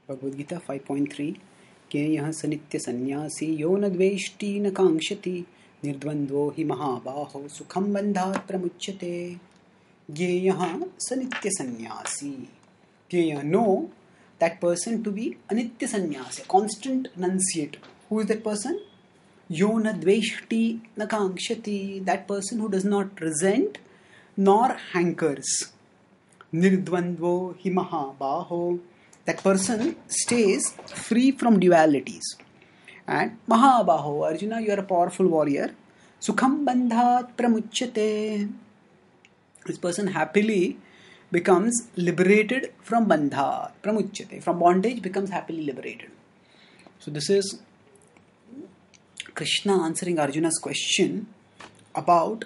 भगवद गीता 5.3 ज्ञेयः स नित्य सन्यासी यो न द्वेष्टि न कांक्षति निर्द्वन्द्वो हि महाबाहो सुखं बन्धात् प्रमुच्यते. ज्ञेयः स नित्य सन्यासी. ज्ञेयः, know that person to be a nitya sannyasi, a constant renunciate. Who is that person? Yo na dveshti na kankshati. That person who does not resent nor hankers. Nirdvandvo hi mahabaho. That person stays free from dualities. And mahabaho, Arjuna, you are a powerful warrior. Sukham bandhat pramuchyate. This person happily becomes liberated from bandha, pramuchyate. From bondage becomes happily liberated. So this is Krishna answering Arjuna's question about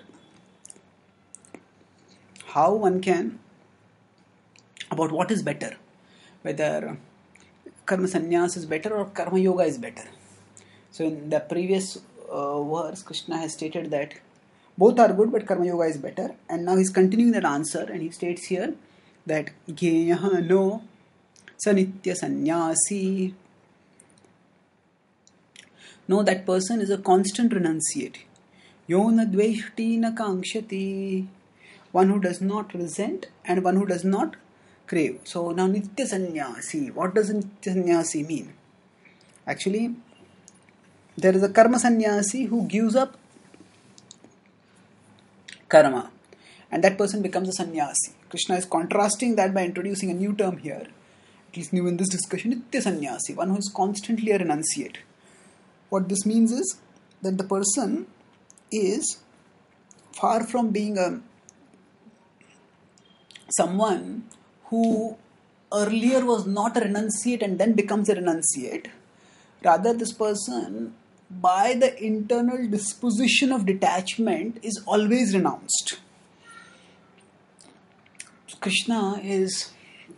how one can, about what is better, whether karma sannyas is better or karma yoga is better. So in the previous verse, Krishna has stated that both are good, but karma yoga is better. And now he's continuing that answer, and he states here that Gyeyaha no sanitya sannyasi. No, that person is a constant renunciate. Yo na dveshti na kankshati. One who does not resent and one who does not crave. So now nitya sannyasi. What does nitya sannyasi mean? Actually, there is a karma sannyasi who gives up karma, and that person becomes a sannyasi. Krishna is contrasting that by introducing a new term here, at least new in this discussion, nitya sannyasi, one who is constantly a renunciate. What this means is that the person is far from being someone who earlier was not a renunciate and then becomes a renunciate. Rather, this person, by the internal disposition of detachment, is always renounced. Krishna is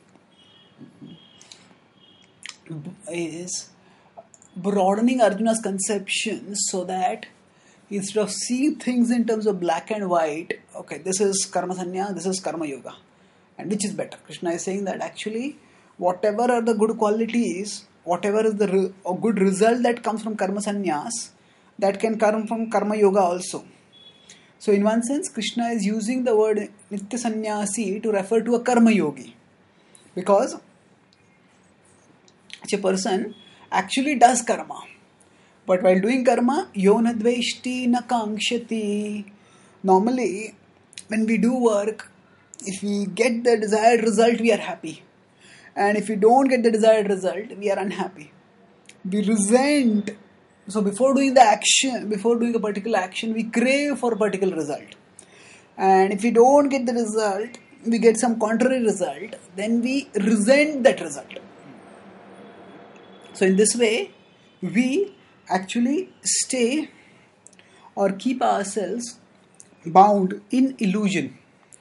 broadening Arjuna's conception so that instead of seeing things in terms of black and white, okay, this is karma sanya, this is karma yoga, and which is better? Krishna is saying that actually whatever are the good qualities, whatever is the good result that comes from karma sannyas, that can come from karma yoga also. So in one sense, Krishna is using the word nitya sannyasi to refer to a karma yogi, because such a person actually does karma, but while doing karma, yo na dveshti na kankshati. Normally, when we do work, if we get the desired result, we are happy. And if we don't get the desired result, we are unhappy. We resent. So before doing the action, before doing a particular action, we crave for a particular result. And if we don't get the result, we get some contrary result, then we resent that result. So in this way, we actually stay or keep ourselves bound in illusion.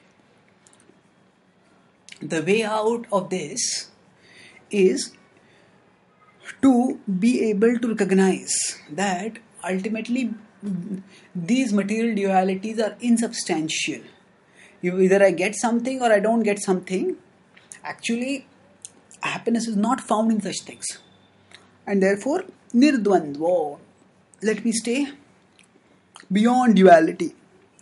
The way out of this is to be able to recognize that ultimately these material dualities are insubstantial. Either I get something or I don't get something. Actually, happiness is not found in such things. And therefore, nirdvandvo, let me stay beyond duality.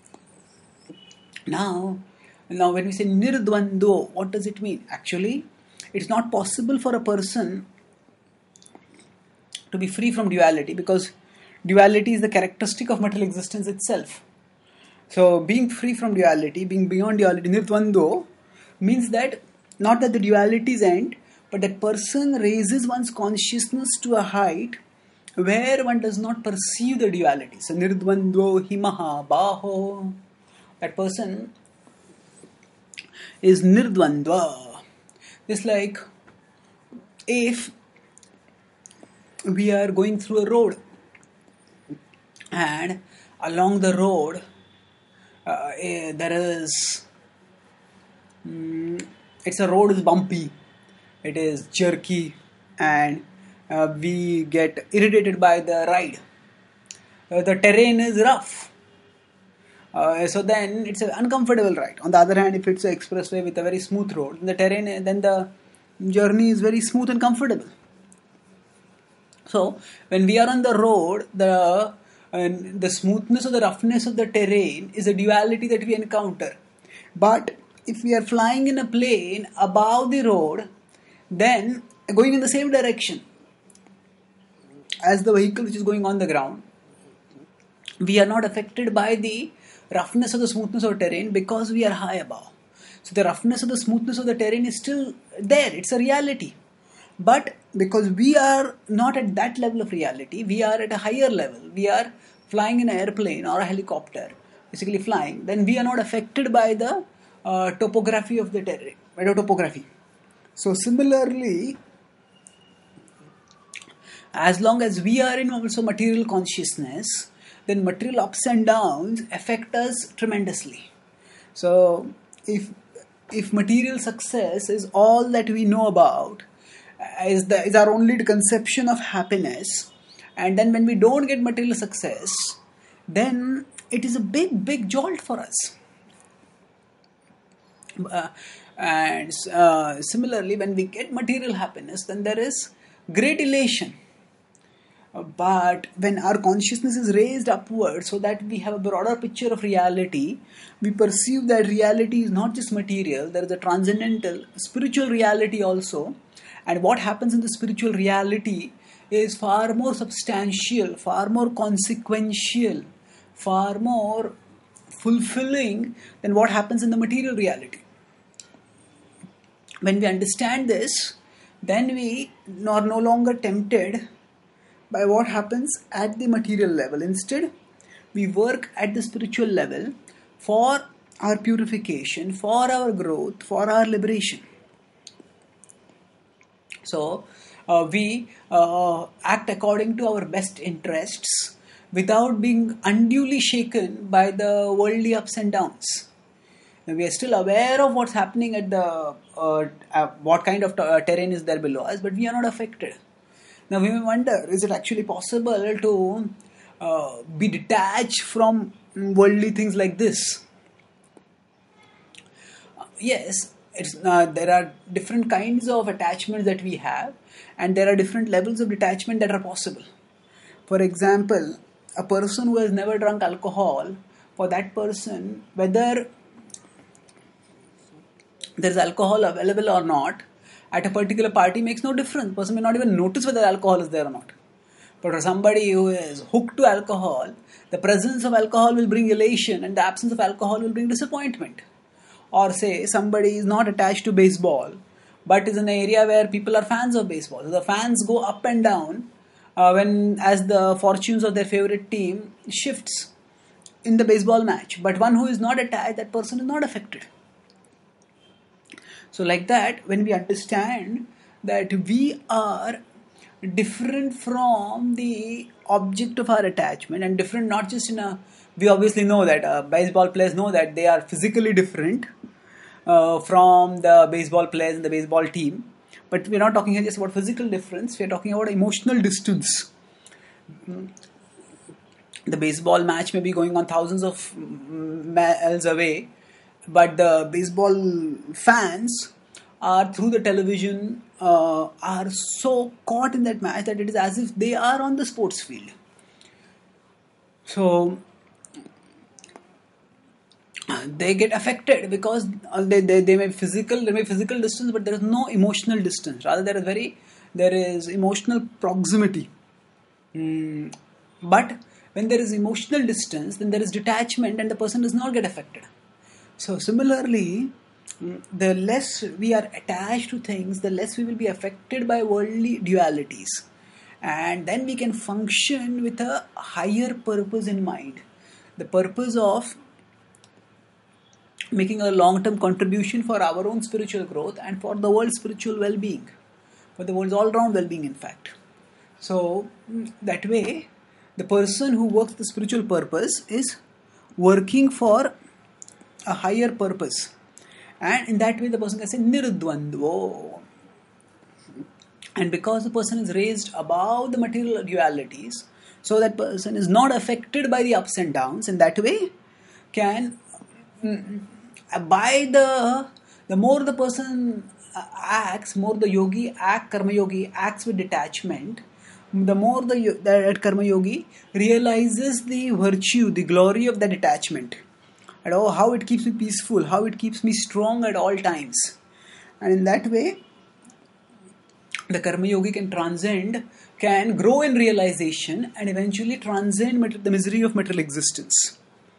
Now when we say nirdvandvo, what does it mean? Actually, it's not possible for a person to be free from duality, because duality is the characteristic of material existence itself. So being free from duality, being beyond duality, nirdvandvo, means that not that the dualities end, but that person raises one's consciousness to a height where one does not perceive the duality. So nirdvandvo hi mahabaho. That person is nirdvandva. It's like if we are going through a road, and along the road there is the road is bumpy, it is jerky, and we get irritated by the ride. The terrain is rough, so then it's an uncomfortable ride. On the other hand, if it's an expressway with a very smooth road, the terrain, then the journey is very smooth and comfortable. So when we are on the road, the smoothness or the roughness of the terrain is a duality that we encounter. But if we are flying in a plane above the road, then going in the same direction as the vehicle which is going on the ground, we are not affected by the roughness or the smoothness of the terrain because we are high above. So the roughness or the smoothness of the terrain is still there, it's a reality. But because we are not at that level of reality, we are at a higher level, we are flying in an airplane or a helicopter, basically flying, then we are not affected by the topography of the terrain, by the topography. So similarly, as long as we are in also material consciousness, then material ups and downs affect us tremendously. So if material success is all that we know about, is our only conception of happiness, and then when we don't get material success, then it is a big jolt for us. And similarly, when we get material happiness, then there is great elation. But when our consciousness is raised upward so that we have a broader picture of reality, we perceive that reality is not just material, there is a transcendental spiritual reality also. And what happens in the spiritual reality is far more substantial, far more consequential, far more fulfilling than what happens in the material reality. When we understand this, then we are no longer tempted by what happens at the material level. Instead, we work at the spiritual level for our purification, for our growth, for our liberation. So, we act according to our best interests without being unduly shaken by the worldly ups and downs. Now, we are still aware of what's happening at the what kind of terrain is there below us, but we are not affected. Now we may wonder, is it actually possible to be detached from worldly things like this? Yes, there are different kinds of attachments that we have, and there are different levels of detachment that are possible. For example, a person who has never drunk alcohol, for that person, whether there is alcohol available or not, at a particular party makes no difference. The person may not even notice whether alcohol is there or not. But for somebody who is hooked to alcohol, the presence of alcohol will bring elation and the absence of alcohol will bring disappointment. Or say somebody is not attached to baseball, but is in an area where people are fans of baseball. So the fans go up and down as the fortunes of their favorite team shifts in the baseball match. But one who is not attached, that person is not affected. So like that, when we understand that we are different from the object of our attachment, and different not just we obviously know that baseball players know that they are physically different from the baseball players in the baseball team, but we're not talking here just about physical difference, we're talking about emotional distance. The baseball match may be going on thousands of miles away, but the baseball fans are through the television are so caught in that match that it is as if they are on the sports field. So they get affected because they may physical distance, but there is no emotional distance. Rather, there is emotional proximity. But when there is emotional distance, then there is detachment, and the person does not get affected. So similarly, the less we are attached to things, the less we will be affected by worldly dualities. And then we can function with a higher purpose in mind. The purpose of making a long-term contribution for our own spiritual growth and for the world's spiritual well-being. For the world's all-round well-being, in fact. So, that way, the person who works the spiritual purpose is working for a higher purpose. And in that way, the person can say nirdvandvo. And because the person is raised above the material dualities, so that person is not affected by the ups and downs, in that way can, by the more the person acts, more the yogi karma yogi acts with detachment, the more that karma yogi realizes the virtue, the glory of the detachment, and oh, how it keeps me peaceful, how it keeps me strong at all times. And in that way, the karma yogi can grow in realization and eventually transcend the misery of material existence.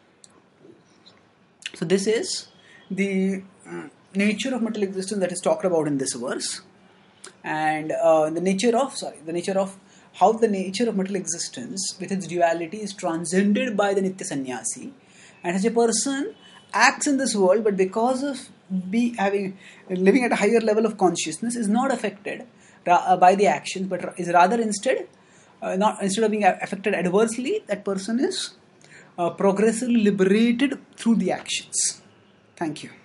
So this is the nature of material existence that is talked about in this verse, and the nature of how the nature of material existence with its duality is transcended by the Nitya Sannyasi, and as a person acts in this world, but because of living at a higher level of consciousness, is not affected by the actions, but is rather instead of being affected adversely, that person is progressively liberated through the actions. Thank you.